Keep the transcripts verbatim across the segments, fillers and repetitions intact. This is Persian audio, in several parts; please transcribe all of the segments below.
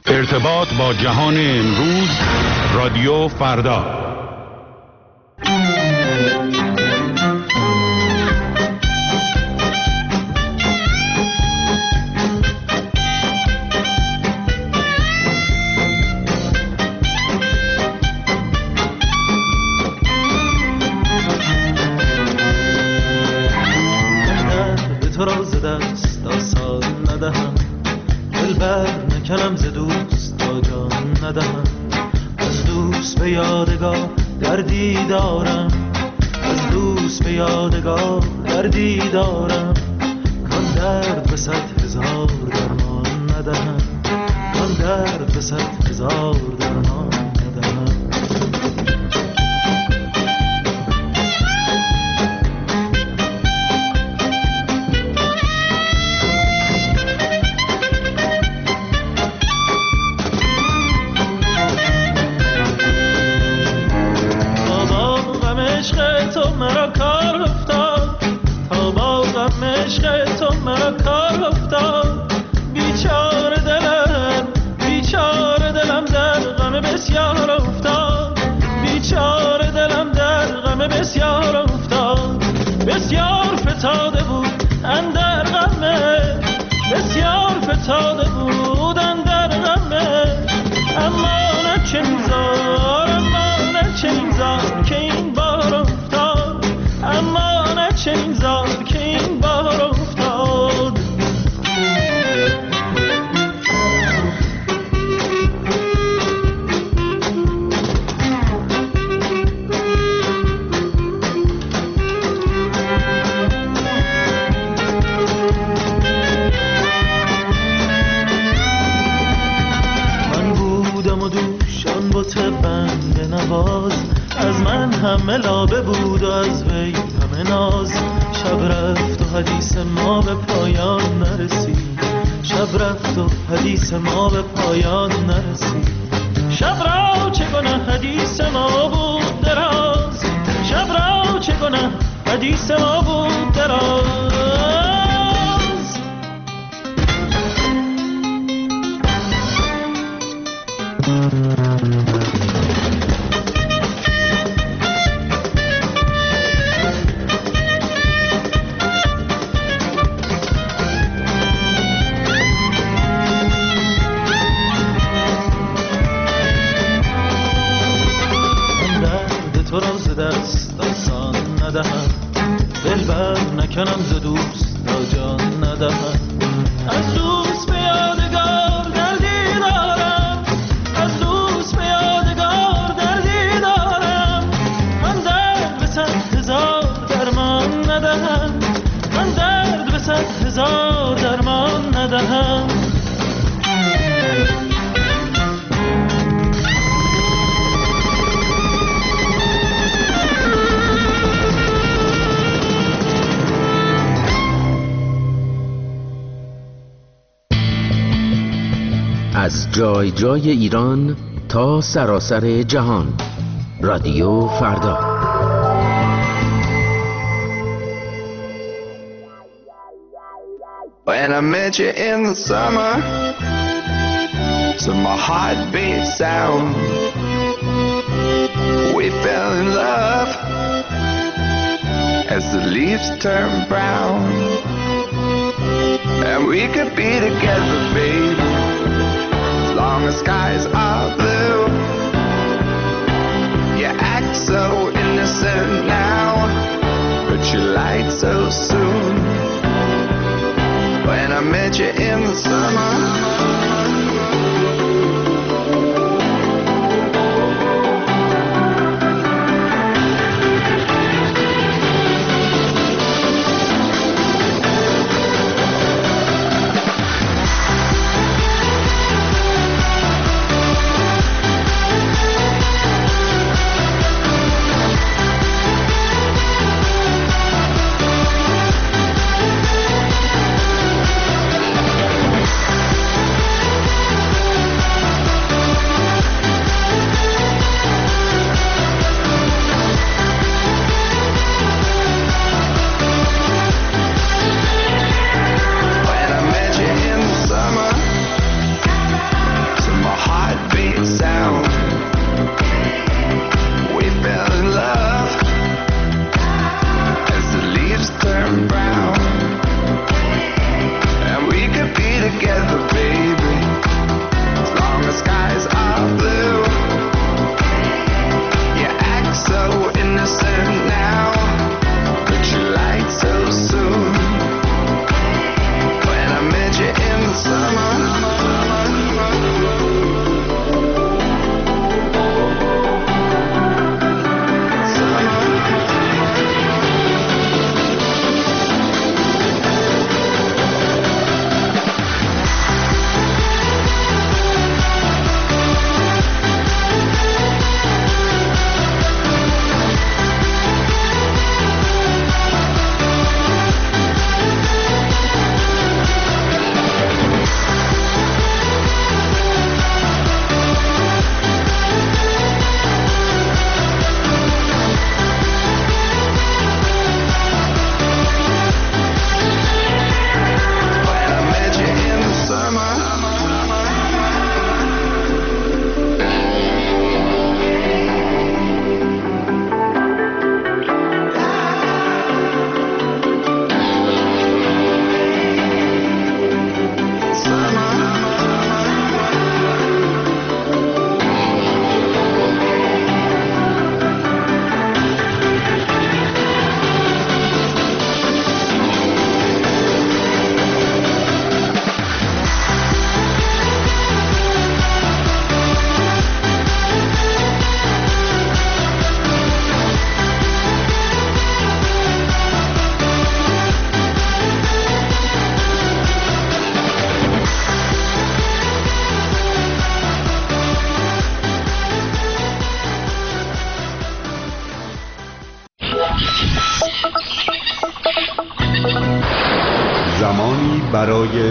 ارتباط با جهان امروز، رادیو فردا. تو را ز دست آسان ندهم، دلبر نکنم ز دوست تا جان ندهم. از دوست به یادگار دردی دارم، از دوست به یادگار دردی دارم. کان درد به صد هزار درمان ندهم، کان درد به صد هزار درمان ندهم. بسیار فتاده بود اندر غمه، بسیار فتاده بود اندر غمه. اما نه چنین زار، اما نه چنین زار که این بار افتاد، اما نه چنین زار که این بار افتاد. از من همه لابه بود و از وی همه ناز. شب رفت و حدیث ما به پایان نرسید، شب رفت و حدیث ما به پایان نرسید. شب را چه گناه حدیث ما بود دراز، شب را چه گناه حدیث ما بود دراز. دلبر نکنم ز دوست تا جان ندهم. از دوست به یادگار دردی دارم، از دوست به یادگار دردی دارم. من درد به صد هزار درمان ندهم، من درد به صد هزار درمان ندهم. از جای جای ایران تا سراسر جهان، رادیو فردا. When I met you in the summer, so my heart beat sound. We fell in love as the leaves turn brown, and we could be together, baby, long as skies are blue. You act so innocent now, but you lied so soon. When I met you in the summer,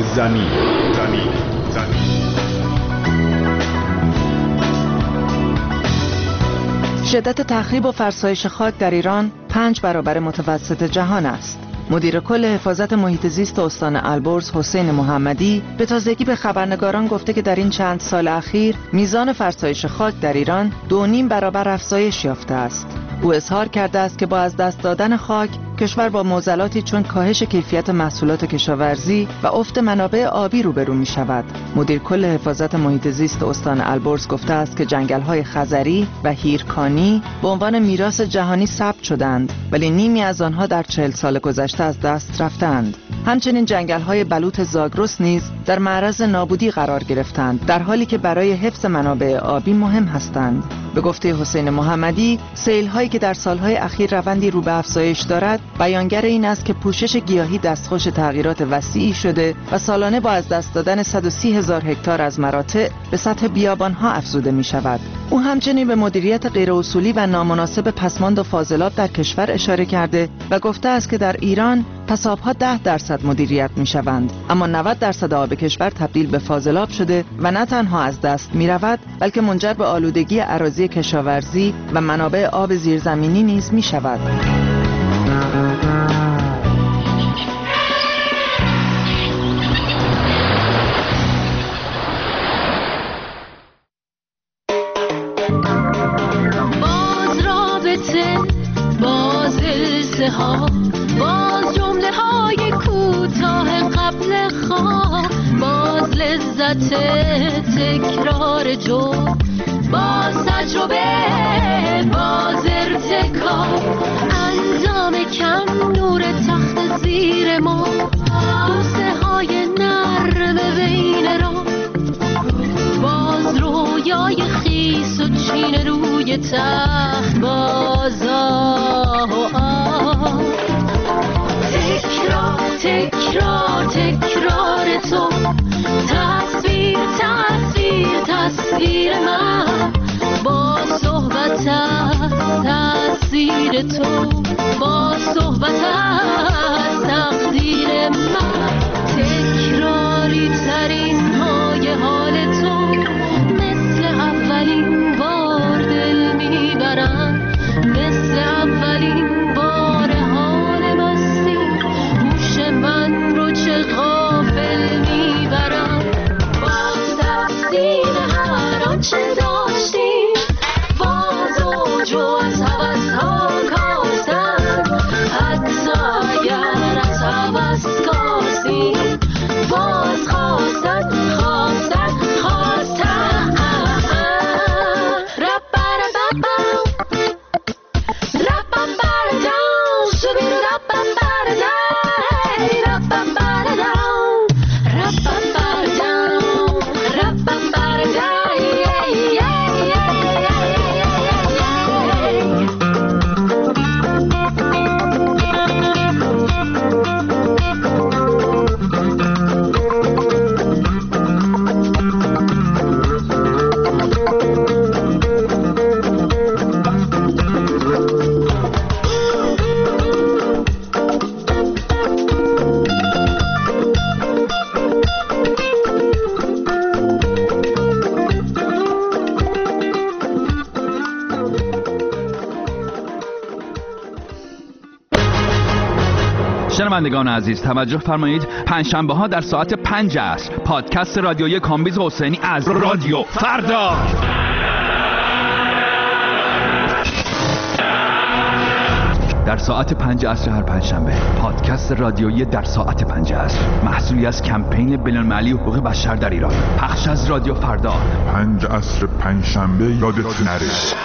زمین زمین زمین شدت تخریب و فرسایش خاک در ایران پنج برابر متوسط جهان است. مدیر کل حفاظت محیط زیست استان البرز حسین محمدی به تازگی به خبرنگاران گفته که در این چند سال اخیر میزان فرسایش خاک در ایران دو نیم برابر افزایش یافته است. او اظهار کرده است که با از دست دادن خاک کشور با معضلاتی چون کاهش کیفیت محصولات کشاورزی و افت منابع آبی روبرو می شود. مدیر کل حفاظت محیط زیست استان البرز گفته است که جنگل‌های خزری و هیرکانی به عنوان میراث جهانی ثبت شدند، ولی نیمی از آنها در چهل سال گذشته از دست رفتند. همچنین جنگل‌های بلوط زاگرس نیز در معرض نابودی قرار گرفتند، در حالی که برای حفظ منابع آبی مهم هستند. به گفته حسین محمدی، سیل‌هایی که در سال‌های اخیر روندی رو به افزایش دارد، بیانگر این است که پوشش گیاهی دستخوش تغییرات وسیعی شده و سالانه با از دست دادن صد و سی هزار هکتار از مراتع به سطح بیابان‌ها افزوده می‌شود. او همچنین به مدیریت غیراصولی و نامناسب پسماند و فاضلاب در کشور اشاره کرده و گفته است که در ایران پساب‌ها ده درصد مدیریت می‌شوند، اما نود درصد آب کشور تبدیل به فاضلاب شده و نه تنها از دست می‌رود، بلکه منجر به آلودگی اراضی کشاورزی و منابع آب زیرزمینی نیز می‌شود. باز رابطه، باز التهاب، باز جمله های کوتاه قبل خواب، باز لذت تکرار جو، باز تجربه، باز ارتکاب، انجام کم نور تخت زیر ما، بوسه های نرم بین را، باز رویای خیس و چین روی تخت، باز آه و آه، تکرار تکرار تکرار تو، تصویر تصویر تصویر من، با صحبت از تأثیر تو، با صحبت از تقدیر من، تکراری ترین های حال تو، مثل اولین بار دل میبرن، مثل اولین بار حال مستی، گوش من رو چه غافل میبرن، باز تفسیر هر آنچه داشتیم، باز اوج و از هوس ها کاستن، حتی اگر از هوس کاستیم، باز خواستن خواستن خواستن، رب برم برم رب برم شبیر رب برم رب برم رب برم رب برم. شنوندگان عزیز توجه فرمایید، پنجشنبه ها در ساعت پنج عصر پادکست رادیویی کامبیز حسینی از رادیو فردا. در ساعت پنج عصر هر پنجشنبه پادکست رادیویی در ساعت پنج عصر، محصولی از کمپین بین‌المللی حقوق بشر در ایران، پخش از رادیو فردا. پنج عصر پنجشنبه یادت نره.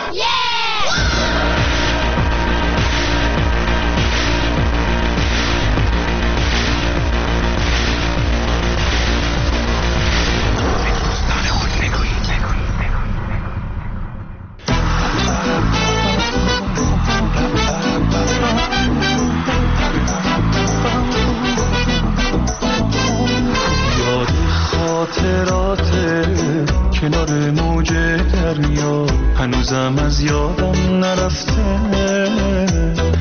کنار موج دریا هنوزم از یادم نرفته،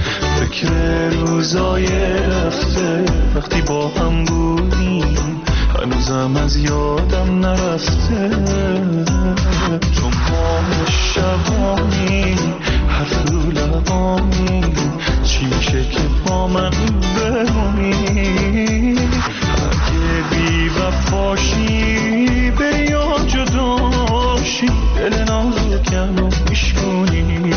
فکر روزای رفته وقتی با هم بودیم، هنوزم از یادم نرفته، تو ماه شبانی حرف رو لبانی، چی میشه که با من بمونی؟ اگه بی وفاشی بری یا جداشی، دل نازکم رو میشکنی.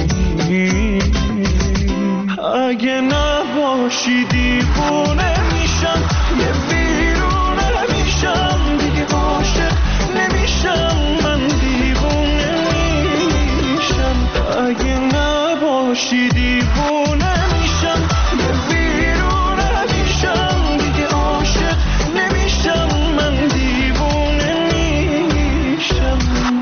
اگه نباشی دیوونه میشم، یه ویرونه میشم، دیگه عاشق نمیشم، من دیوونه میشم. اگه نباشی دیوونه میشم، یه ویرونه میشم، دیگه عاشق نمیشم، من دیوونه میشم.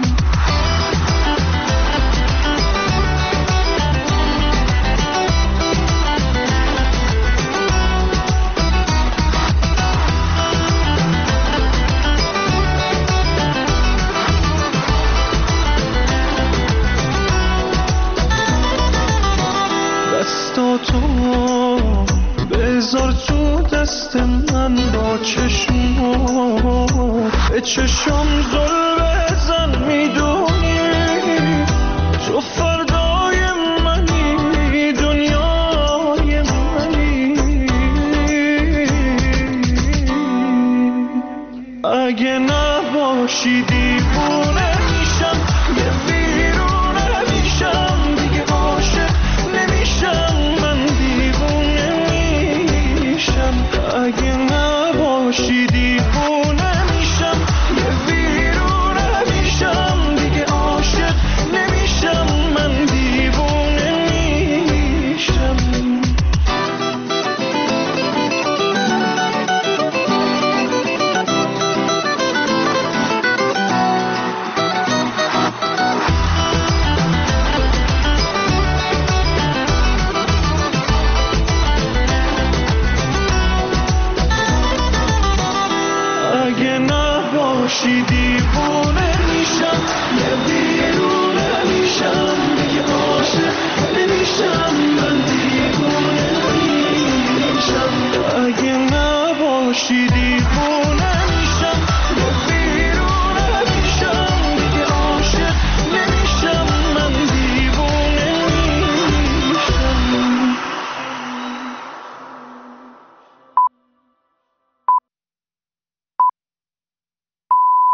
دستاتو بذار تو دست من، با چشمات به چشم زل بزن، میدونی تو فردای منی، دنیای منی. اگه نباشی دیوونه میشم، یه ویرونه میشم، دیگه عاشق نمیشم، من دیوونه میشم. اگه نباشی دیوونه میشم، یه ویرونه میشم، دیگه عاشق نمیشم، من دیوونه میشم. اگه نباشی دیوونه میشم، یه ویرونه میشم، دیگه عاشق نمیشم، من دیوونه میشم. اگه نباشی دیوونه